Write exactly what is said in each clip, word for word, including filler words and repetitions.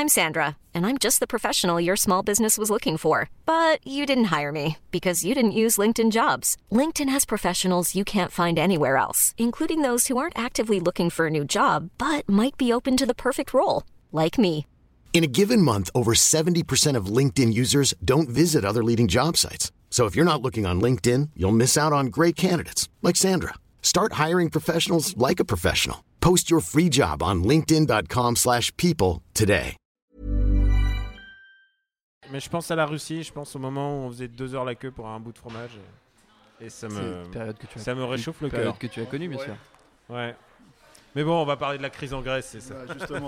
I'm Sandra, and I'm just the professional your small business was looking for. But you didn't hire me because you didn't use LinkedIn Jobs. LinkedIn has professionals you can't find anywhere else, including those who aren't actively looking for a new job, but might be open to the perfect role, like me. In a given month, over seventy percent of LinkedIn users don't visit other leading job sites. So if you're not looking on LinkedIn, you'll miss out on great candidates like Sandra. Start hiring professionals like a professional. Post your free job on linkedin.com slash people today. Mais je pense à la Russie, je pense au moment où on faisait deux heures la queue pour un bout de fromage. Et, et ça, me, période que tu as, ça me réchauffe le cœur. Période que tu as connue, bien ouais. sûr. Ouais. Mais bon, on va parler de la crise en Grèce, c'est ça. Bah, justement.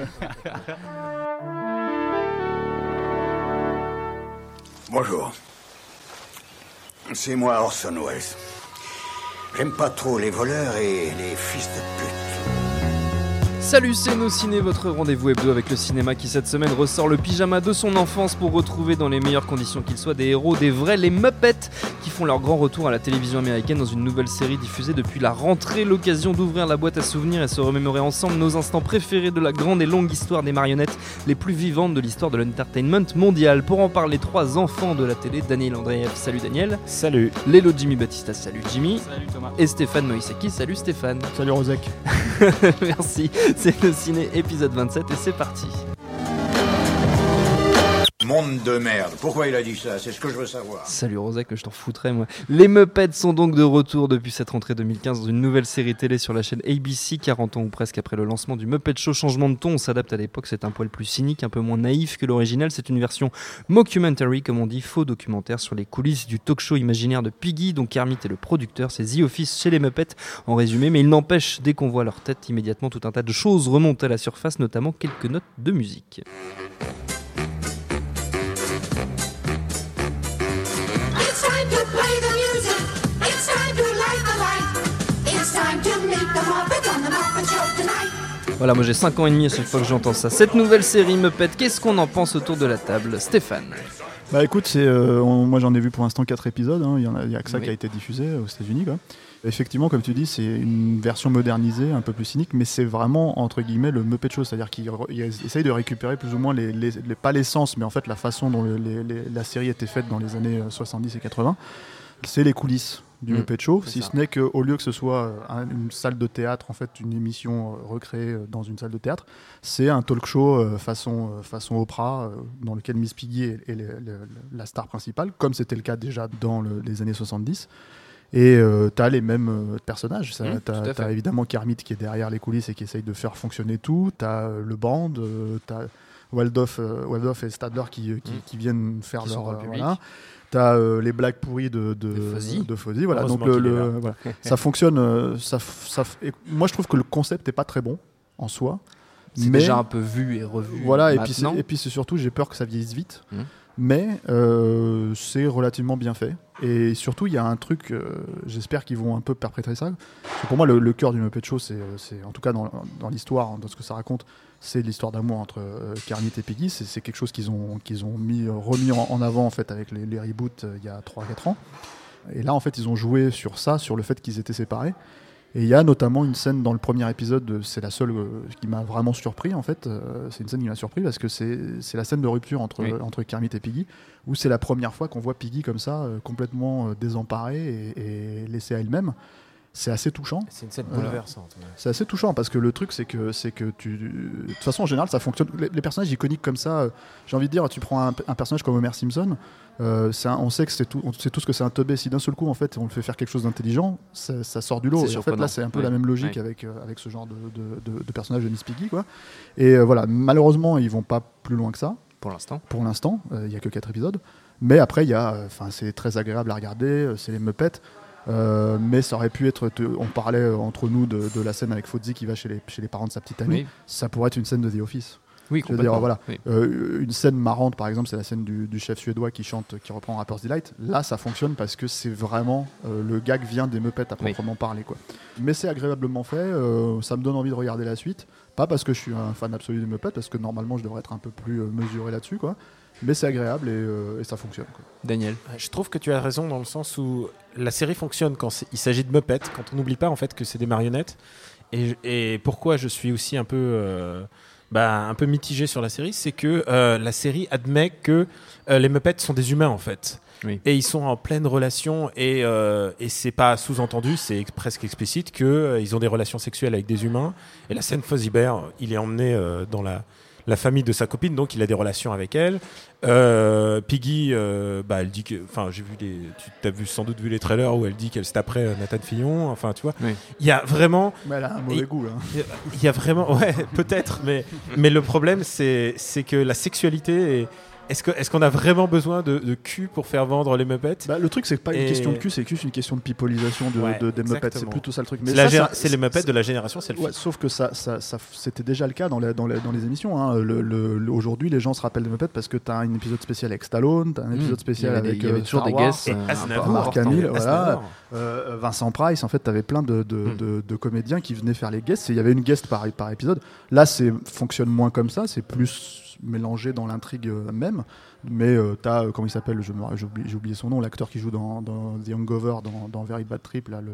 Bonjour. C'est moi Orson Welles. J'aime pas trop les voleurs et les fils de pute. Salut, c'est Nos Ciné, votre rendez-vous hebdo avec le cinéma qui cette semaine ressort le pyjama de son enfance pour retrouver dans les meilleures conditions qu'ils soient des héros, des vrais, les Muppets, qui font leur grand retour à la télévision américaine dans une nouvelle série diffusée depuis la rentrée. L'occasion d'ouvrir la boîte à souvenirs et se remémorer ensemble nos instants préférés de la grande et longue histoire des marionnettes les plus vivantes de l'histoire de l'entertainment mondial. Pour en parler, trois enfants de la télé, Daniel Andreev, salut Daniel. Salut. Lélo Jimmy Batista, salut Jimmy. Salut Thomas. Et Stéphane Moïseki, salut Stéphane. Salut Rosek. Merci, c'est le ciné épisode vingt-sept et c'est parti. Monde de merde. Pourquoi il a dit ça? C'est ce que je veux savoir. Salut Rosa, que je t'en foutrais moi. Les Muppets sont donc de retour depuis cette rentrée deux mille quinze dans une nouvelle série télé sur la chaîne A B C, quarante ans ou presque après le lancement du Muppet Show. Changement de ton, on s'adapte à l'époque, c'est un poil plus cynique, un peu moins naïf que l'original. C'est une version mockumentary, comme on dit, faux documentaire sur les coulisses du talk show imaginaire de Piggy, dont Kermit est le producteur. C'est The Office chez les Muppets en résumé, mais il n'empêche, dès qu'on voit leur tête, immédiatement tout un tas de choses remontent à la surface, notamment quelques notes de musique. Voilà, moi j'ai cinq ans et demi à chaque fois que j'entends ça. Cette nouvelle série Muppet, qu'est-ce qu'on en pense autour de la table? Stéphane? Bah écoute, c'est, euh, on, moi j'en ai vu pour l'instant quatre épisodes, hein. il y en a, il y a que ça oui. qui a été diffusé aux États-Unis, quoi. Effectivement, comme tu dis, c'est une version modernisée, un peu plus cynique, mais c'est vraiment, entre guillemets, le Muppet Show, c'est-à-dire qu'il essaye de récupérer plus ou moins, les, les, les, pas l'essence, mais en fait la façon dont les, les, la série était faite dans les années soixante-dix et quatre-vingts. C'est les coulisses du mmh, Muppet Show, si ça. Ce n'est qu'au lieu que ce soit un, une salle de théâtre, en fait, une émission recréée dans une salle de théâtre, c'est un talk show euh, façon, euh, façon Oprah, euh, dans lequel Miss Piggy est, est le, le, la star principale, comme c'était le cas déjà dans le, les années soixante-dix. Et euh, t'as les mêmes euh, personnages. Ça, mmh, t'as, t'as évidemment Kermit qui est derrière les coulisses et qui essaye de faire fonctionner tout. T'as euh, le band, euh, t'as Waldorf, euh, Waldorf et Stadler qui, qui, mmh. qui viennent faire qui leur... Euh, voilà. T'as euh, les blagues pourries de, de, de Fozzie. De Fozzie voilà. Donc le, le, voilà. Ça fonctionne. Euh, ça, ça, et moi, je trouve que le concept n'est pas très bon en soi. C'est mais, déjà un peu vu et revu. Voilà, et puis, c'est, et puis c'est surtout, j'ai peur que ça vieillisse vite. Mmh. Mais euh, c'est relativement bien fait. Et surtout, il y a un truc, euh, j'espère qu'ils vont un peu perpétrer ça. Parce que pour moi, le, le cœur du Muppet Show, c'est, c'est, en tout cas dans, dans l'histoire, dans ce que ça raconte, c'est l'histoire d'amour entre euh, Kermit et Piggy. C'est, c'est quelque chose qu'ils ont, qu'ils ont mis, remis en, en avant en fait, avec les, les reboots euh, il y a trois quatre ans. Et là, en fait, ils ont joué sur ça, sur le fait qu'ils étaient séparés. Et il y a notamment une scène dans le premier épisode, c'est la seule euh, qui m'a vraiment surpris en fait, euh, c'est une scène qui m'a surpris parce que c'est, c'est la scène de rupture entre, oui. entre Kermit et Piggy, où c'est la première fois qu'on voit Piggy comme ça, euh, complètement euh, désemparée et, et laissée à elle-même. C'est assez touchant. C'est une scène bouleversante. Euh, c'est assez touchant parce que le truc c'est que, c'est que tu... De toute façon en général ça fonctionne, les, les personnages iconiques comme ça, euh, j'ai envie de dire, tu prends un, un personnage comme Homer Simpson, Euh, c'est un, on sait que c'est tout, on sait tous que c'est un teubé. Si d'un seul coup en fait on le fait faire quelque chose d'intelligent, ça, ça sort du lot. Et en fait là c'est un peu oui. la même logique oui. avec euh, avec ce genre de, de, de, de personnage de Miss Piggy quoi. Et euh, voilà, malheureusement ils vont pas plus loin que ça. Pour l'instant. Pour l'instant, il euh, y a que quatre épisodes. Mais après il y a, enfin euh, c'est très agréable à regarder. Euh, c'est les Muppets. Euh, mais ça aurait pu être, te, on parlait euh, entre nous de, de la scène avec Fozzie qui va chez les, chez les parents de sa petite amie. Oui. Ça pourrait être une scène de The Office. Oui, je veux dire, voilà. Oui. Euh, une scène marrante, par exemple, c'est la scène du, du chef suédois qui chante, qui reprend Rapper's Delight. Là, ça fonctionne parce que c'est vraiment euh, le gag vient des Muppets à proprement oui. parler, quoi. Mais c'est agréablement fait. Euh, ça me donne envie de regarder la suite. Pas parce que je suis un fan absolu des Muppets, parce que normalement, je devrais être un peu plus euh, mesuré là-dessus, quoi. Mais c'est agréable et, euh, et ça fonctionne, quoi. Daniel, je trouve que tu as raison dans le sens où la série fonctionne quand il s'agit de Muppets, quand on n'oublie pas en fait que c'est des marionnettes. Et, et pourquoi je suis aussi un peu euh, bah, un peu mitigé sur la série, c'est que euh, la série admet que euh, les Muppets sont des humains en fait. Oui. Et ils sont en pleine relation et, euh, et c'est pas sous-entendu, c'est ex- presque explicite qu'ils euh, ont des relations sexuelles avec des humains. Et la scène Fozzie Bear, il est emmené euh, dans la, la famille de sa copine, donc il a des relations avec elle. Euh, Piggy, euh, bah, elle dit que, enfin, j'ai vu les, tu as vu sans doute vu les trailers où elle dit qu'elle se taperait euh, Nathan Fillon. Enfin, tu vois, il oui. y a vraiment. Mais elle a un mauvais il, goût. Il y a vraiment, ouais, peut-être, mais mais le problème c'est c'est que la sexualité est Est-ce, que, est-ce qu'on a vraiment besoin de, de cul pour faire vendre les Muppets ? Bah, le truc, c'est pas et... une question de cul, c'est juste une question de pipolisation de, ouais, de, des Muppets. C'est plutôt ça le truc. Mais c'est, ça, gér- ça, c'est les Muppets c'est... de la génération selfie. Ouais, sauf que ça, ça, ça, c'était déjà le cas dans les, dans les, dans les émissions. Hein. Le, le, le, aujourd'hui, les gens se rappellent des Muppets parce que tu as un épisode spécial avec Stallone, tu as un épisode spécial mmh, avec il y avait euh, toujours Star des guests. Euh, Mark Hamill, voilà. Euh, Vincent Price, en fait, tu avais plein de, de, mmh. de, de comédiens qui venaient faire les guests. Il y avait une guest par, par épisode. Là, ça fonctionne moins comme ça. C'est plus mélangé dans l'intrigue même. Mais euh, t'as, euh, comment il s'appelle, je, j'ai, oublié, j'ai oublié son nom, l'acteur qui joue dans, dans The Hangover, dans, dans Very Bad Trip, là, le,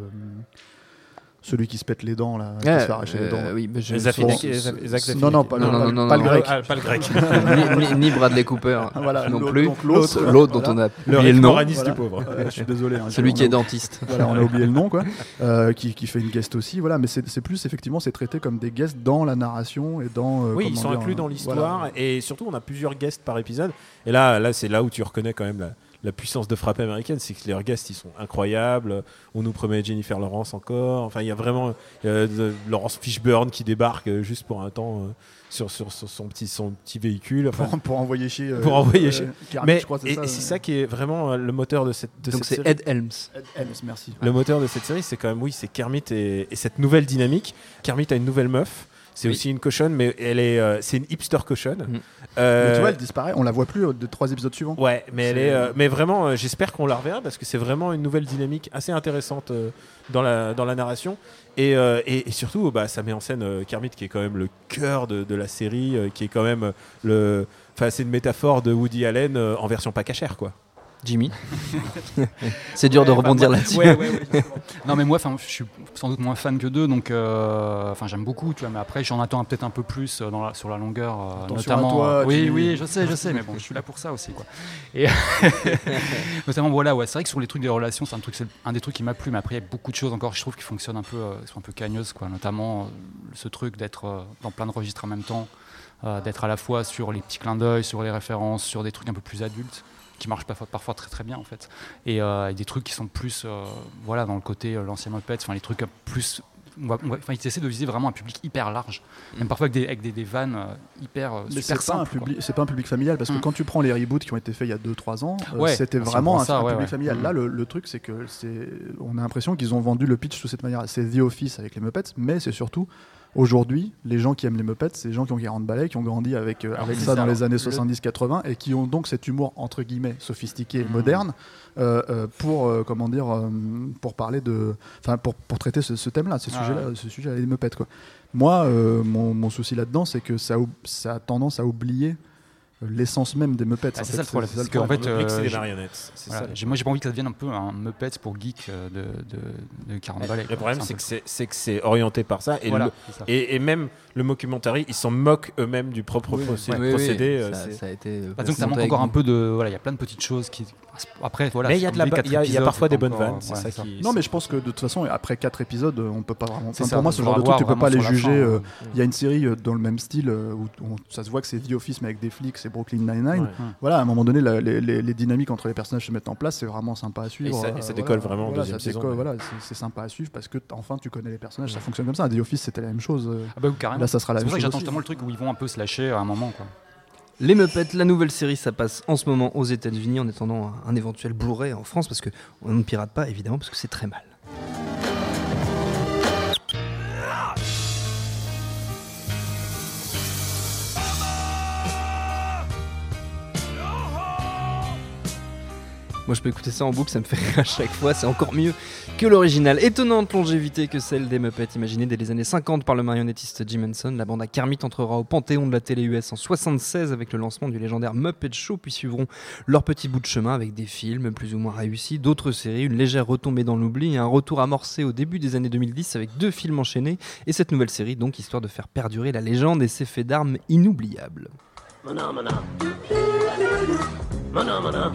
celui qui se pète les dents, là, yeah, qui se fait arracher euh, les dents. Oui, mais je... Zafir, bon, Zach Zafir. Non, non, pas, non, non, non, pas, non, le, grec. Ah, pas le grec. ni, ni, ni Bradley Cooper voilà, non l'autre, plus. Donc l'autre, l'autre, l'autre dont voilà. on a oublié le, le nom. Voilà. Du pauvre. Euh, je suis désolé. Hein, celui qui a, est dentiste. Voilà, on a oublié le nom, quoi. Euh, qui, qui fait une guest aussi, voilà. Mais c'est, c'est plus, effectivement, c'est traité comme des guests dans la narration et dans. Euh, oui, ils sont dire, inclus euh, dans l'histoire voilà. et surtout, on a plusieurs guests par épisode. Et là, là, c'est là où tu reconnais quand même la. La puissance de frappe américaine, c'est que les guests ils sont incroyables. On nous promet Jennifer Lawrence encore. Enfin, il y a vraiment euh, de, Laurence Fishburne qui débarque euh, juste pour un temps euh, sur, sur, sur son petit son petit véhicule. Enfin, pour, pour envoyer chier. Euh, pour envoyer chier. Euh, Mais je crois, c'est et, ça, et c'est ça qui est vraiment euh, le moteur de cette. De Donc cette c'est série. Ed Helms. Ed Helms, merci. Le moteur de cette série, c'est quand même oui, c'est Kermit et, et cette nouvelle dynamique. Kermit a une nouvelle meuf. C'est oui. aussi une cochonne, mais elle est, euh, c'est une hipster cochonne. Mmh. Euh, mais tu vois, elle disparaît. On la voit plus de trois épisodes suivants. Ouais, mais c'est... elle est, euh, mais vraiment, euh, j'espère qu'on la reverra parce que c'est vraiment une nouvelle dynamique assez intéressante euh, dans la dans la narration. Et, euh, et, et surtout, bah, ça met en scène euh, Kermit qui est quand même le cœur de, de la série, euh, qui est quand même le, enfin, c'est une métaphore de Woody Allen euh, en version pas cachère, quoi. Jimmy, c'est dur ouais, de rebondir moi, là-dessus. Ouais, ouais, ouais, non, mais moi, je suis sans doute moins fan que d'eux, donc euh, j'aime beaucoup, tu vois, mais après, j'en attends peut-être un peu plus dans la, sur la longueur, euh, notamment. Toi, oui, tu... oui, je sais, je sais, mais bon, je suis là pour ça aussi, quoi. Et notamment, voilà, ouais, c'est vrai que sur les trucs des relations, c'est un truc, c'est un des trucs qui m'a plu, mais après, il y a beaucoup de choses encore, je trouve, qui fonctionnent un peu, euh, qui sont un peu cagneuses, quoi. Notamment euh, ce truc d'être euh, dans plein de registres en même temps, euh, d'être à la fois sur les petits clins d'œil, sur les références, sur des trucs un peu plus adultes, qui marchent parfois, parfois très très bien en fait, et, euh, et des trucs qui sont plus euh, voilà, dans le côté euh, l'ancien Muppets, enfin les trucs plus, on va, on va, enfin, ils essaient de viser vraiment un public hyper large, même parfois avec des, avec des, des vannes euh, hyper euh, mais super c'est pas, simples, c'est pas un public familial parce que mmh. quand tu prends les reboots qui ont été faits il y a deux trois ans, euh, ouais, c'était vraiment un, ça, un ouais, public ouais. familial. Mmh. Là le, le truc c'est que c'est, on a l'impression qu'ils ont vendu le pitch de cette manière. C'est The Office avec les Muppets, mais c'est surtout aujourd'hui, les gens qui aiment les Muppets, c'est les gens qui ont quarante balais, qui ont grandi avec, euh, avec ça, ça dans les années soixante-dix quatre-vingts et qui ont donc cet humour entre guillemets sophistiqué, mmh. moderne, euh, euh, pour euh, comment dire, euh, pour parler de, enfin pour, pour traiter ce, ce thème-là, ce ah, sujet-là, ouais. ce sujet les Muppets quoi. Moi, euh, mon, mon souci là-dedans, c'est que ça, ça a tendance à oublier l'essence même des Muppets. Ah, c'est fait, ça le problème. C'est, c'est qu'en fait, euh, c'est des j'ai, marionnettes. C'est voilà, ça. j'ai, moi, j'ai pas envie que ça devienne un peu un Muppets pour geek de, de, de quarante balais. Le problème, c'est, c'est que c'est, c'est que c'est orienté par ça. Et, voilà, le, ça. et, et même le mockumentary, ils s'en moquent eux-mêmes du propre oui, procédé. oui, procédé oui, ça, c'est... ça a été. Bah, donc ça manque encore un peu de. Voilà, il y a plein de petites choses qui. Après, voilà. Mais il y a de la, il y a, y a parfois des bonnes encore, vannes. C'est ouais, ça ça. qui. Non, mais je pense que de toute façon, après quatre épisodes, on peut pas vraiment. Enfin, ça, pour moi, ce genre de truc, tu peux pas les juger. Il euh, fin, y a une série euh, dans le même style euh, où on, ça se voit que c'est The Office, mais avec des flics, c'est Brooklyn Nine-Nine. Ouais. Voilà, à un moment donné, la, les, les, les dynamiques entre les personnages se mettent en place, c'est vraiment sympa à suivre. Et ça, euh, et ça décolle voilà, vraiment en voilà, deuxième ça saison. Décolle, voilà, c'est, c'est sympa à suivre parce que enfin, tu connais les personnages, ça fonctionne comme ça. The Office, c'était la même chose. Ah bah, carrément. Là, ça sera la c'est même pour ça chose. que j'attends aussi. justement le truc où ils vont un peu se lâcher à un moment, quoi. Les Muppets, la nouvelle série, ça passe en ce moment aux États-Unis en attendant un, un éventuel Blu-ray en France parce que on ne pirate pas évidemment parce que c'est très mal. Moi je peux écouter ça en boucle, ça me fait rire à chaque fois, c'est encore mieux que l'original. Étonnante longévité que celle des Muppets, imaginée dès les années cinquante par le marionnettiste Jim Henson. La bande à Kermit entrera au panthéon de la télé U S en soixante-seize avec le lancement du légendaire Muppet Show, puis suivront leur petit bout de chemin avec des films plus ou moins réussis, d'autres séries, une légère retombée dans l'oubli et un retour amorcé au début des années deux mille dix avec deux films enchaînés et cette nouvelle série donc histoire de faire perdurer la légende et ses faits d'armes inoubliables. Mana, mana. Mana, mana.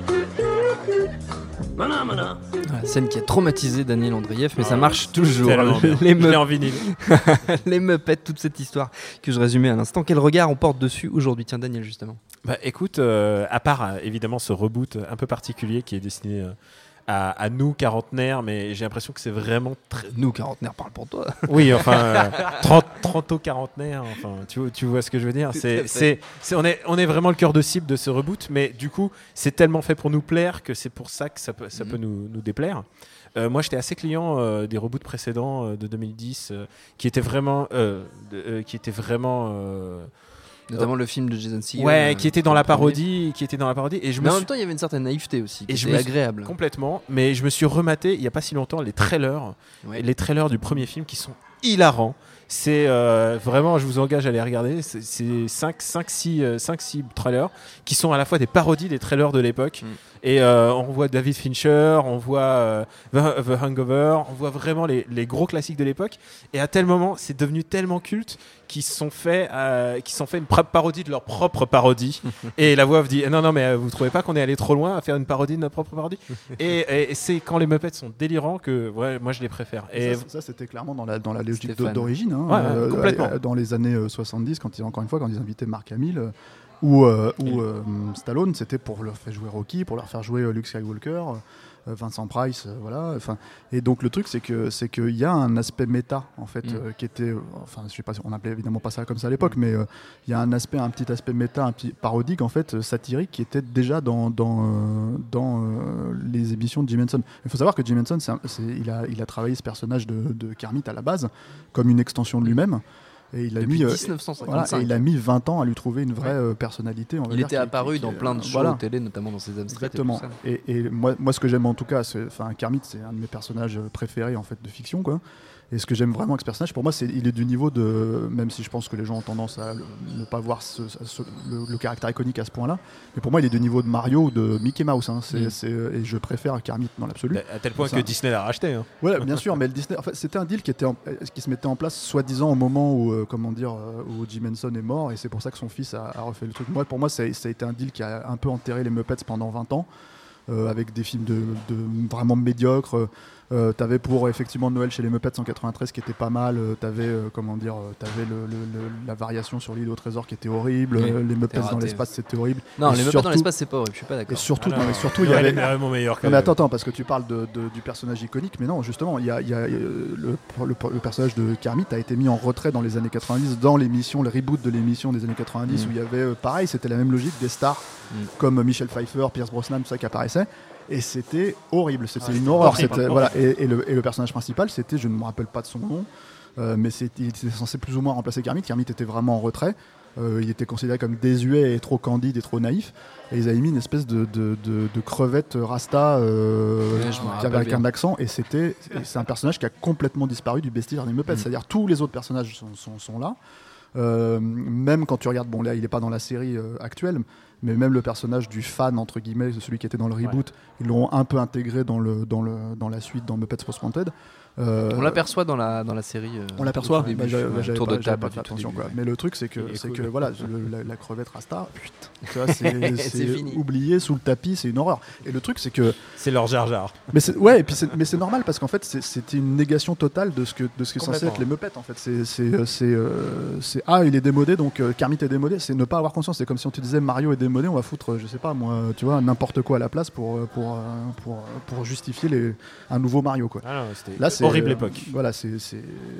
Mana, mana. La scène qui a traumatisé Daniel Andreev, mais ça marche toujours. Les Muppets en vinyle. Les Muppets, toute cette histoire que je résumais à l'instant. Quel regard on porte dessus aujourd'hui? Tiens, Daniel, justement. Bah, écoute, euh, à part euh, évidemment ce reboot un peu particulier qui est destiné euh, à, à nous quarantenaires, mais j'ai l'impression que c'est vraiment très. Nous quarantenaires, parle pour toi. Oui, enfin euh, trente, trente aux quarantenaires, enfin tu, tu vois ce que je veux dire. C'est, c'est, c'est, on, est, on est vraiment le cœur de cible de ce reboot, mais du coup, c'est tellement fait pour nous plaire que c'est pour ça que ça peut, ça mm-hmm. peut nous, nous déplaire. Euh, moi, j'étais assez client euh, des reboots précédents euh, de deux mille dix, euh, qui étaient vraiment, euh, de, euh, qui étaient vraiment. Euh, Notamment euh, le film de Jason Segel. Ouais, euh, qui était dans la parodie, qui était dans la parodie. Et je mais me en suis... même temps, il y avait une certaine naïveté aussi, qui et était agréable. Complètement. Mais je me suis rematé il y a pas si longtemps les trailers, ouais. les trailers du premier film qui sont hilarants. C'est euh, vraiment, je vous engage à les regarder. C'est, c'est cinq six trailers qui sont à la fois des parodies des trailers de l'époque. Mm. Et euh, on voit David Fincher, on voit euh, The, The Hangover, on voit vraiment les, les gros classiques de l'époque. Et à tel moment, c'est devenu tellement culte qu'ils sont fait, euh, qu'ils sont fait une parodie de leur propre parodie. Et la voix dit non non mais vous trouvez pas qu'on est allé trop loin à faire une parodie de notre propre parodie? et, et, et c'est quand les Muppets sont délirants que ouais, moi je les préfère. Et ça, ça c'était clairement dans la dans la logique d'origine. Hein, ouais, euh, complètement. Dans les années soixante-dix, quand ils encore une fois quand ils invitaient Mark Hamill. Euh, ou, euh, ou euh, Stallone, c'était pour leur faire jouer Rocky, pour leur faire jouer Luke Skywalker, euh, Vincent Price, euh, voilà. Enfin, et donc le truc, c'est que c'est qu'il y a un aspect méta en fait, mm. euh, qui était, euh, enfin, je sais pas, on appelait évidemment pas ça comme ça à l'époque, mais il euh, y a un aspect, un petit aspect méta, un petit parodique en fait, euh, satirique, qui était déjà dans dans euh, dans euh, les émissions de Jim Henson. Il faut savoir que Jim Henson, c'est un, c'est, il a il a travaillé ce personnage de, de Kermit à la base comme une extension de lui-même. Et il, a mis, dix-neuf cent cinquante-cinq. Voilà, et il a mis vingt ans à lui trouver une vraie ouais. euh, personnalité. On va il dire, était qui, apparu qui, dans qui, plein de shows voilà. télé, notamment dans Sesame Street. Exactement. Et, et, et moi, moi, ce que j'aime en tout cas, c'est, Kermit, c'est un de mes personnages préférés en fait, de fiction, quoi. Et ce que j'aime vraiment avec ce personnage, pour moi, c'est il est du niveau de, même si je pense que les gens ont tendance à ne pas voir ce, ce, le, le caractère iconique à ce point-là, mais pour moi, il est du niveau de Mario ou de Mickey Mouse. Hein. C'est, mm. c'est, et je préfère Kermit dans l'absolu. À tel point ça, que Disney l'a racheté. Hein. Ouais, bien sûr, mais le Disney, en fait, c'était un deal qui était en, qui se mettait en place, soi-disant au moment où, euh, comment dire, euh, où Jim Henson est mort, et c'est pour ça que son fils a, a refait le truc. Moi, pour moi, ça, ça a été un deal qui a un peu enterré les Muppets pendant vingt ans. Euh, avec des films de, de vraiment médiocres. Euh, t'avais pour effectivement Noël chez les Muppets en quatre-vingt-treize qui était pas mal. Euh, t'avais euh, comment dire, euh, t'avais le, le, le, la variation sur l'île au trésor qui était horrible. Oui, euh, les Muppets dans l'espace c'était horrible. Non, et les Muppets dans l'espace c'est pas horrible. Je suis pas d'accord. Et surtout, ah non, mais surtout il y avait vraiment meilleur. Non, mais attends, attends, parce que tu parles de, de, du personnage iconique, mais non, justement, il y a, y a euh, le, le, le personnage de Kermit a été mis en retrait dans les années quatre-vingt-dix, dans l'émission, le reboot de l'émission des années quatre-vingt-dix, mm. où il y avait euh, pareil, c'était la même logique des stars mm. comme Michelle Pfeiffer, Pierce Brosnan, tout ça qui apparaissait. Et c'était horrible, c'était ah, une horreur. Horrible, c'était, voilà. et, et, le, et le personnage principal, c'était, je ne me rappelle pas de son nom, euh, mais c'était, il était censé plus ou moins remplacer Kermit. Kermit était vraiment en retrait. Euh, il était considéré comme désuet et trop candide et trop naïf. Et ils avaient mis une espèce de, de, de, de crevette rasta euh, ouais, avec bien. un accent. Et c'était, et c'est un personnage qui a complètement disparu du bestiaire des Muppets. Mm. C'est-à-dire tous les autres personnages sont, sont, sont là. Euh, même quand tu regardes, bon là il n'est pas dans la série euh, actuelle, mais même le personnage du fan entre guillemets, celui qui était dans le reboot, ouais. ils l'ont un peu intégré dans, le, dans, le, dans la suite, dans Muppets Most Wanted. Euh, on l'aperçoit dans la, dans la série. Euh, on l'aperçoit, début, bah, j'avais, ouais, j'avais tour pas, de table, pas fait attention. Début, quoi. Ouais. Mais le truc, c'est que, c'est cool. que voilà, le, la, la crevette Rasta, putain, tu vois, c'est, c'est, c'est fini. oublié sous le tapis, c'est une horreur. Et le truc, c'est que. C'est leur Jar Jar. Mais c'est, ouais, et puis c'est, mais c'est normal parce qu'en fait, c'est, c'était une négation totale de ce que, de ce que censé être les Muppets. En fait, c'est, c'est, c'est, euh, c'est ah, il est démodé, donc euh, Kermit est démodé. C'est ne pas avoir conscience. C'est comme si on te disait Mario est démodé, on va foutre, je sais pas, moi, tu vois, n'importe quoi à la place pour, pour, pour, pour justifier les, un nouveau Mario, quoi. Ah non, c'était Là, c'est horrible euh, époque. Voilà, c'est, c'est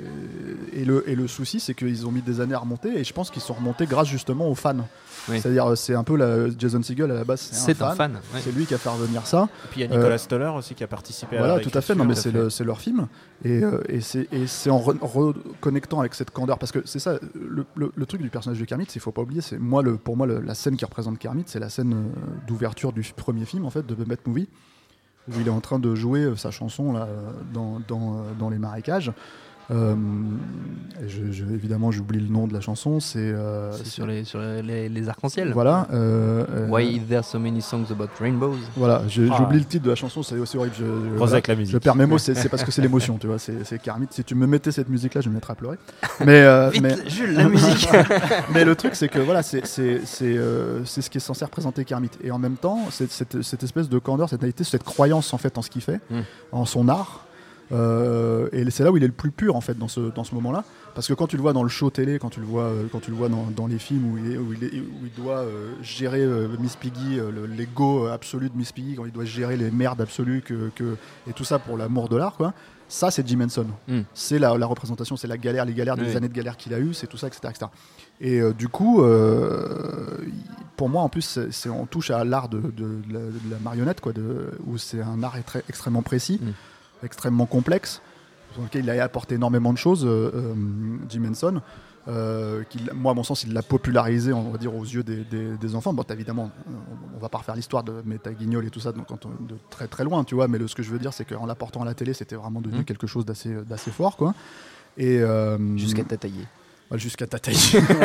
Et le, et le souci, c'est qu'ils ont mis des années à remonter, et je pense qu'ils sont remontés grâce justement aux fans. Oui. C'est-à-dire, c'est un peu la, Jason Segel à la base, c'est, c'est un, un fan. fan ouais. C'est lui qui a fait revenir ça. Et puis il y a Nicolas euh, Stoller aussi qui a participé voilà, à la tout à fait. Non, mais c'est, le, c'est leur film. Et, euh, et, c'est, et c'est en re- reconnectant avec cette candeur. Parce que c'est ça, le, le, le truc du personnage de Kermit, il ne faut pas oublier, c'est moi, le, pour moi, le, la scène qui représente Kermit, c'est la scène euh, d'ouverture du premier film, en fait, de Muppet Movie. où il est en train de jouer sa chanson là, dans, dans, dans les marécages. Euh, je, je, évidemment, j'oublie le nom de la chanson. C'est, euh, c'est sur, les, sur les, les arcs-en-ciel. Voilà. Euh, Why is there so many songs about rainbows? Voilà, je, ah. j'oublie le titre de la chanson, c'est aussi horrible. Je, je, voilà, avec la musique. Je perds mes mots, c'est, c'est parce que c'est l'émotion, tu vois. C'est, c'est Kermit. Si tu me mettais cette musique-là, je me mettrais à pleurer. Mais, euh, Vite, mais Jules, la musique. Mais le truc, c'est que voilà, c'est, c'est, c'est, euh, c'est ce qui est censé représenter Kermit. Et en même temps, c'est, cette, cette espèce de candeur, cette naïveté, cette croyance en fait en ce qu'il fait, mm. en son art. Euh, et c'est là où il est le plus pur en fait dans ce, dans ce moment-là, parce que quand tu le vois dans le show télé, quand tu le vois, euh, quand tu le vois dans, dans les films où il, est, où il, est, où il doit euh, gérer euh, Miss Piggy, euh, le, l'ego absolu de Miss Piggy, quand il doit gérer les merdes absolues que, que, et tout ça pour l'amour de l'art, quoi. Ça c'est Jim Henson, mm. c'est la, la représentation, c'est la galère, les galères des oui. années de galère qu'il a eu, c'est tout ça, et cetera, et cetera. Et euh, du coup, euh, pour moi en plus, c'est, c'est, on touche à l'art de, de, de, la, de la marionnette, quoi, de, où c'est un art très, extrêmement précis. Mm. extrêmement complexe, sur lequel il a apporté énormément de choses, euh, euh, Jim Henson. Euh, qui, moi, à mon sens, il l'a popularisé, on va dire, aux yeux des, des, des enfants. Bon, évidemment, on, on va pas refaire l'histoire de Meta Guignol et tout ça donc, quand on, de très très loin, tu vois. Mais le, ce que je veux dire, c'est qu'en l'apportant à la télé, c'était vraiment devenu mmh. quelque chose d'assez, d'assez fort, quoi. Et euh, jusqu'à tatailler. Jusqu'à tatailler.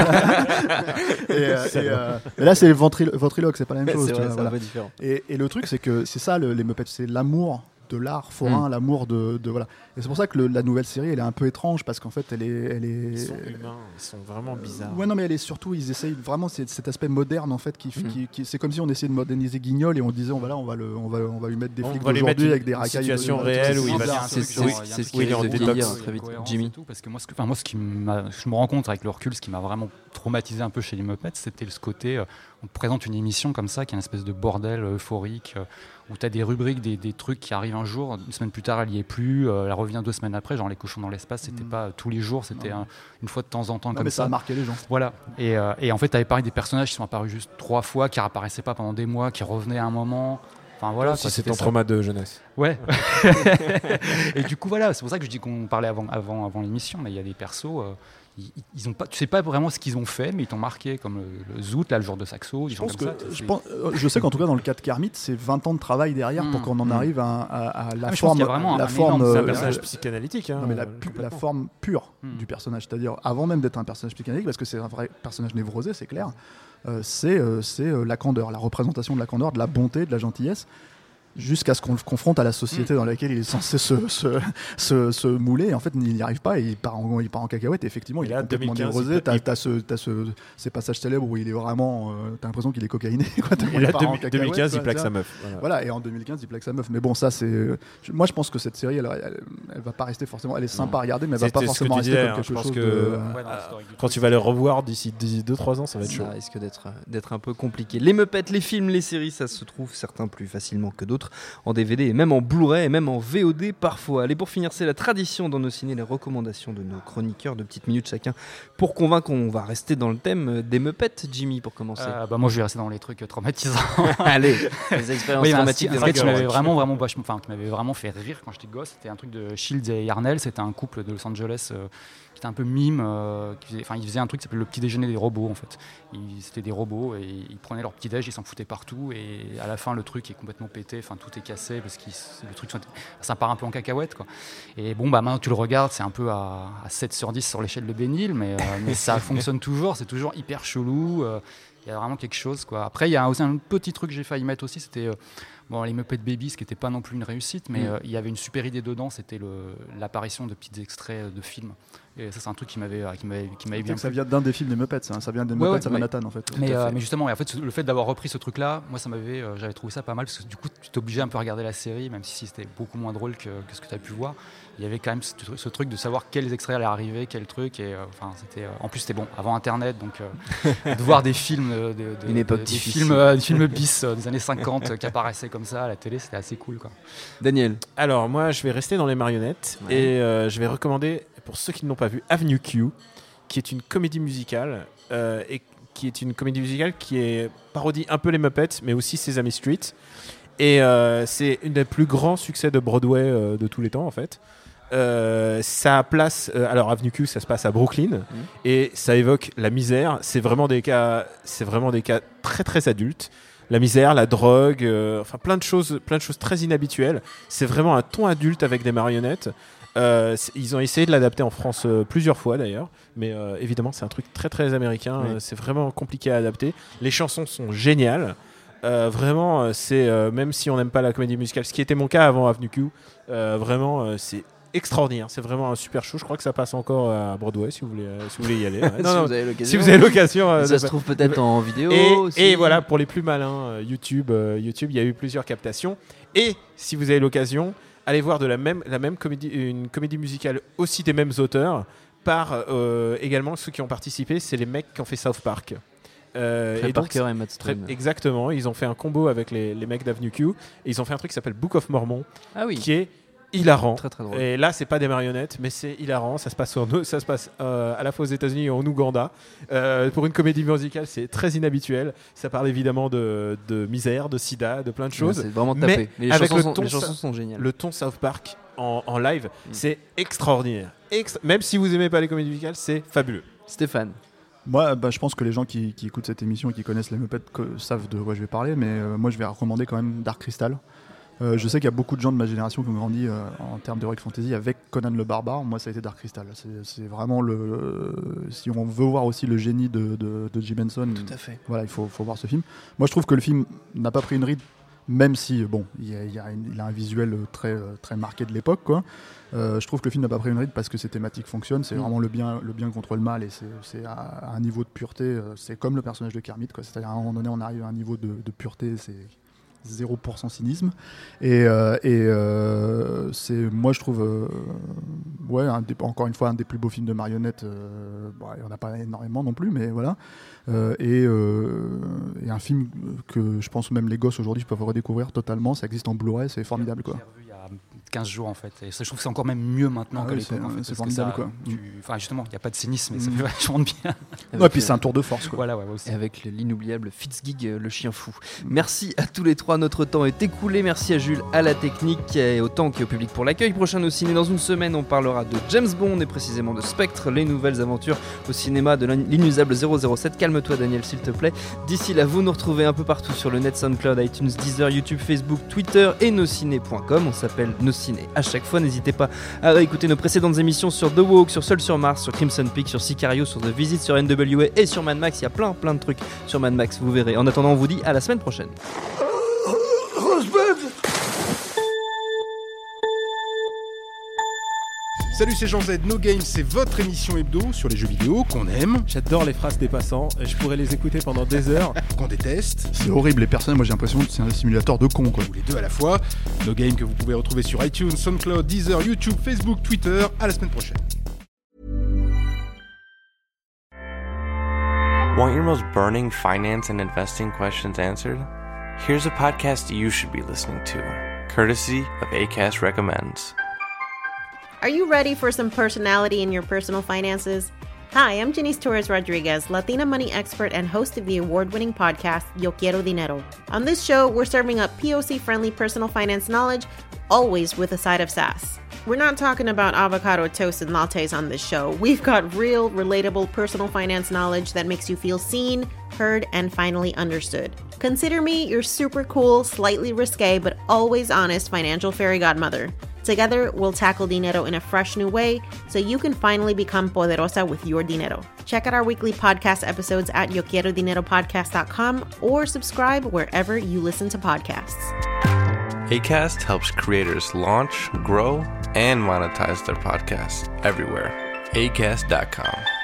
et, euh, et, euh, et là, c'est le ventrilo- ventriloque, c'est pas la même chose. C'est, vrai, vois, c'est voilà. un peu différent. Et, et le truc, c'est que c'est ça, le, les Muppets, c'est l'amour de l'art forain, mmh. l'amour de, de voilà. Et c'est pour ça que le, la nouvelle série, elle est un peu étrange parce qu'en fait, elle est, elle est. Ils sont humains, ils sont vraiment bizarres. Ouais, non, mais elle est surtout, ils essayent vraiment c'est, cet aspect moderne en fait, qui, mmh. qui, qui, c'est comme si on essayait de moderniser Guignol et on disait, on va là, on va le, on va, on va lui mettre des flics d'aujourd'hui avec des racailles. Situation de, réelle où il va. C'est ce qui est en détox très vite. Jimmy. Parce que moi, enfin moi, ce qui m'a, je me rends compte avec le recul, ce qui m'a vraiment traumatisé un peu chez les Muppets, c'était ce côté, on te présente une émission comme ça, qui est une espèce de bordel euphorique. Où tu as des rubriques, des, des trucs qui arrivent un jour, une semaine plus tard elle n'y est plus, euh, elle revient deux semaines après, genre les cochons dans l'espace, c'était mmh. pas tous les jours, c'était un, une fois de temps en temps, non, comme mais ça. Ça a marqué les gens. Voilà, et, euh, et en fait tu avais pareil des personnages qui sont apparus juste trois fois, qui réapparaissaient pas pendant des mois, qui revenaient à un moment. Enfin voilà, si c'est ton trauma de jeunesse. Ouais. Et du coup voilà, c'est pour ça que je dis qu'on parlait avant, avant, avant l'émission, mais il y a des persos... Euh, Ils, ils ont pas, tu sais pas vraiment ce qu'ils ont fait, mais ils t'ont marqué, comme le, le Zoot, là, le jour de Saxo. Je, pense que, ça, je, pense, je sais qu'en tout cas, dans le cas de Kermit, c'est vingt ans de travail derrière mmh, pour qu'on en mmh. arrive à, à, à la ah, forme. Il y a vraiment la un, forme un c'est un personnage euh, psychanalytique. Hein, non, mais la, pu, la forme pure mmh. du personnage, c'est-à-dire avant même d'être un personnage psychanalytique, parce que c'est un vrai personnage névrosé, c'est clair, euh, c'est, euh, c'est euh, la candeur, la représentation de la candeur, de la bonté, de la gentillesse. Jusqu'à ce qu'on le confronte à la société mmh. dans laquelle il est censé se, se, se, se mouler. Et en fait, il n'y arrive pas et il part en, il part en cacahuète. Et effectivement, il, il est complètement névrosé. T'as, t'as, ce, t'as ce, ces passages célèbres où il est vraiment. Euh, t'as l'impression qu'il est cocaïné. Quoi, et là, en deux mille quinze, il plaque sa meuf. Voilà. voilà, et en deux mille quinze, il plaque sa meuf. Mais bon, ça, c'est. Moi, je pense que cette série, elle, elle, elle va pas rester forcément. Elle est sympa à regarder, mais elle va pas forcément rester disais, comme quelque hein, chose que, de. euh, quand tu vas les revoir d'ici deux trois ans, ça va être chaud. Ça risque d'être, d'être un peu compliqué. Les Muppets, les films, les séries, ça se trouve certains plus facilement que d'autres en D V D. Et même en Blu-ray et même en V O D parfois. Allez, pour finir, c'est la tradition dans nos ciné, les recommandations de nos chroniqueurs de petites minutes chacun pour convaincre qu'on va rester dans le thème des Muppets. Jimmy, pour commencer. Euh, bah moi, je vais rester dans les trucs traumatisants. Allez, les expériences oui, traumatiques. Un truc qui m'avait vraiment, vraiment, enfin, qui m'avait vraiment fait rire quand j'étais gosse, c'était un truc de Shields et Yarnell. C'était un couple de Los Angeles euh, qui était un peu mime. Euh, qui faisait, enfin, ils faisaient un truc qui s'appelait le petit déjeuner des robots en fait. Ils, c'était des robots et ils prenaient leur petit déj, ils s'en foutaient partout et à la fin le truc est complètement pété. Enfin, tout est cassé parce qu'ils le truc, ça part un peu en cacahuète quoi. Et bon bah maintenant tu le regardes, c'est un peu à, à sept sur dix sur l'échelle de Bénil, mais, euh, mais ça fonctionne toujours, c'est toujours hyper chelou. Euh, il y a vraiment quelque chose quoi. Après il y a aussi un petit truc que j'ai failli mettre aussi, c'était euh, bon, les Muppet Babies, ce qui n'était pas non plus une réussite, mais mmh. euh, il y avait une super idée dedans, c'était le, l'apparition de petits extraits de films. Et ça, c'est un truc qui m'avait, qui m'avait, qui m'avait bien plu. Ça vient d'un des films des Muppets, ça, ça vient des ouais, Muppets ouais, à Manhattan, en fait. Mais, euh, mais justement, et en fait, le fait d'avoir repris ce truc-là, moi, ça m'avait, euh, j'avais trouvé ça pas mal, parce que du coup, tu t'obligeais un peu à regarder la série, même si c'était beaucoup moins drôle que, que ce que tu as pu voir. Il y avait quand même ce, ce truc de savoir quels extraits allaient arriver, quel truc, et euh, enfin, c'était, euh, en plus, c'était bon, avant Internet, donc euh, de voir des films, de, de, une époque de, des difficile. films, euh, des films bis euh, des années cinquante qui apparaissaient comme ça à la télé, c'était assez cool, quoi. Daniel. Alors, moi, je vais rester dans les marionnettes ouais. et euh, je vais recommander, pour ceux qui ne l'ont pas vu, Avenue Q, qui est une comédie musicale euh, et qui est une comédie musicale qui est parodie un peu les Muppets, mais aussi Sesame Street. Et euh, c'est une des plus grands succès de Broadway euh, de tous les temps, en fait. Euh, ça place, euh, alors Avenue Q, ça se passe à Brooklyn mmh. et ça évoque la misère. C'est vraiment des cas, c'est vraiment des cas très très adultes. La misère, la drogue, euh, enfin plein de choses, plein de choses très inhabituelles. C'est vraiment un ton adulte avec des marionnettes. Euh, ils ont essayé de l'adapter en France euh, plusieurs fois d'ailleurs, mais euh, évidemment c'est un truc très très américain. Oui. Euh, c'est vraiment compliqué à adapter. Les chansons sont géniales. Euh, vraiment, c'est euh, même si on n'aime pas la comédie musicale, ce qui était mon cas avant Avenue Q, euh, vraiment euh, c'est extraordinaire, c'est vraiment un super show. Je crois que ça passe encore à Broadway si vous voulez, euh, si vous voulez y aller. Ouais. si, non, vous avez l'occasion. si vous avez l'occasion. Euh, ça se trouve peut-être en vidéo. Et, aussi. et voilà, pour les plus malins, euh, YouTube, euh, YouTube, il y a eu plusieurs captations. Et si vous avez l'occasion, allez voir de la même, la même comédie, une comédie musicale aussi des mêmes auteurs, par euh, également ceux qui ont participé, c'est les mecs qui ont fait South Park. Euh, Trey et Parker donc, et Matt Stone. Exactement, ils ont fait un combo avec les, les mecs d'Avenue Q et ils ont fait un truc qui s'appelle Book of Mormon, ah oui. qui est hilarant. Très, très drôle. Et là, c'est pas des marionnettes, mais c'est hilarant. Ça se passe, sur, ça se passe euh, à la fois aux États-Unis et en Ouganda. Euh, pour une comédie musicale, c'est très inhabituel. Ça parle évidemment de, de misère, de sida, de plein de choses. Ouais, c'est vraiment tapé. Mais les, avec chansons le sont, ton, les chansons sont géniales. Le ton South Park en, en live, mm. c'est extraordinaire. Extra- Même si vous aimez pas les comédies musicales, c'est fabuleux. Stéphane. Moi, bah, je pense que les gens qui, qui écoutent cette émission et qui connaissent les Muppets savent de quoi je vais parler, mais euh, moi je vais recommander quand même Dark Crystal. Euh, je sais qu'il y a beaucoup de gens de ma génération qui ont grandi euh, en termes d'heroic fantasy avec Conan le Barbare. Moi, ça a été Dark Crystal. C'est, c'est vraiment le. Euh, si on veut voir aussi le génie de, de, de Jim Henson, tout à fait. Voilà, il faut, faut voir ce film. Moi, je trouve que le film n'a pas pris une ride, même si bon, il, y a, il, y a une, il a un visuel très, très marqué de l'époque, quoi. Euh, je trouve que le film n'a pas pris une ride parce que ses thématiques fonctionnent. C'est mmh. vraiment le bien, le bien contre le mal et c'est, c'est à, à un niveau de pureté. C'est comme le personnage de Kermit, quoi. C'est-à-dire à un moment donné, on arrive à un niveau de, de pureté. C'est zéro pour cent cynisme et, euh, et euh, c'est moi je trouve euh, ouais un des, encore une fois un des plus beaux films de marionnettes. Euh, bon, il n'y en a pas énormément non plus, mais voilà. Euh, et, euh, et un film que je pense même les gosses aujourd'hui peuvent redécouvrir totalement. Ça existe en Blu-ray, c'est formidable, quoi. J'ai revu il y a quinze jours en fait, et ça, je trouve que c'est encore même mieux maintenant ah qu'à oui, l'époque c'est, en fait, c'est formidable, quoi. Enfin justement, il n'y a pas de cynisme et ça fait vachement de bien. Ouais, puis c'est un tour de force, quoi. Voilà, ouais, aussi. Et avec l'inoubliable Fitzgig, le chien fou. Merci à tous les trois, notre temps est écoulé. Merci à Jules, à la technique et autant qu'au public pour l'accueil. Prochain au ciné dans une semaine, on parlera de James Bond et précisément de Spectre, les nouvelles aventures au cinéma de l'inusable zéro zéro sept. Calme-toi Daniel, s'il te plaît. D'ici là, vous nous retrouvez un peu partout sur le net, SoundCloud, iTunes, Deezer, YouTube, Facebook, Twitter et nosciné point com. On s'appelle Nosciné à chaque fois. N'hésitez pas à réécouter nos précédentes émissions sur The Walk, sur Seul sur Mars, sur Crimson Peak, sur Sicario, sur The Visit, sur N W A et sur Mad Max. Il y a plein plein de trucs sur Mad Max, vous verrez. En attendant, on vous dit à la semaine prochaine. Salut, c'est Jean Z, No Game, c'est votre émission hebdo sur les jeux vidéo qu'on aime. J'adore les phrases des passants, je pourrais les écouter pendant des heures. Qu'on déteste. C'est horrible, les personnes, moi j'ai l'impression que c'est un simulateur de con, quoi. Ou les deux à la fois. No Game que vous pouvez retrouver sur iTunes, SoundCloud, Deezer, YouTube, Facebook, Twitter. À la semaine prochaine. Want your most burning finance and investing questions answered? Here's a podcast you should be listening to, courtesy of Acast Recommends. Are you ready for some personality in your personal finances? Hi, I'm Janice Torres Rodriguez, Latina money expert and host of the award-winning podcast, Yo Quiero Dinero. On this show, we're serving up P O C-friendly personal finance knowledge, always with a side of sass. We're not talking about avocado toast and lattes on this show. We've got real, relatable personal finance knowledge that makes you feel seen, heard, and finally understood. Consider me your super cool, slightly risque, but always honest financial fairy godmother. Together, we'll tackle dinero in a fresh new way so you can finally become poderosa with your dinero. Check out our weekly podcast episodes at yo quiero dinero podcast dot com or subscribe wherever you listen to podcasts. Acast helps creators launch, grow, and monetize their podcasts everywhere. acast dot com.